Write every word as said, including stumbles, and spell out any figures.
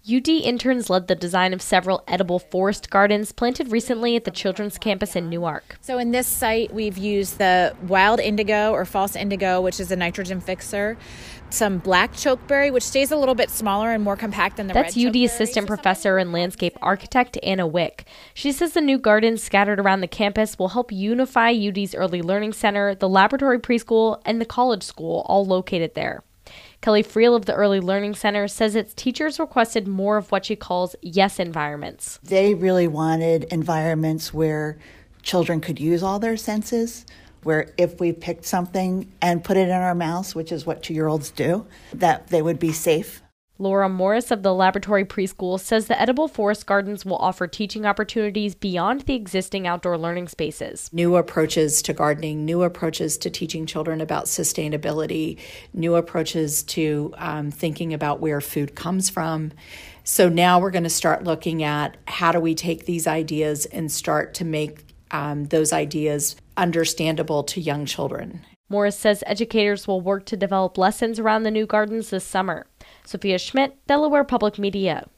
U D interns led the design of several edible forest gardens planted recently at the Children's Campus in Newark. So in this site, we've used the wild indigo or false indigo, which is a nitrogen fixer, some black chokeberry, which stays a little bit smaller and more compact than the red chokeberry. That's U D assistant professor and landscape architect Anna Wick. She says the new gardens scattered around the campus will help unify U D's Early Learning Center, the laboratory preschool, and the college school, all located there. Kelly Friel of the Early Learning Center says its teachers requested more of what she calls yes environments. They really wanted environments where children could use all their senses, where if we picked something and put it in our mouths, which is what two-year-olds do, that they would be safe. Laura Morris of the Laboratory Preschool says the edible forest gardens will offer teaching opportunities beyond the existing outdoor learning spaces. New approaches to gardening, new approaches to teaching children about sustainability, new approaches to um, thinking about where food comes from. So now we're going to start looking at how do we take these ideas and start to make um, those ideas understandable to young children. Morris says educators will work to develop lessons around the new gardens this summer. Sophia Schmidt, Delaware Public Media.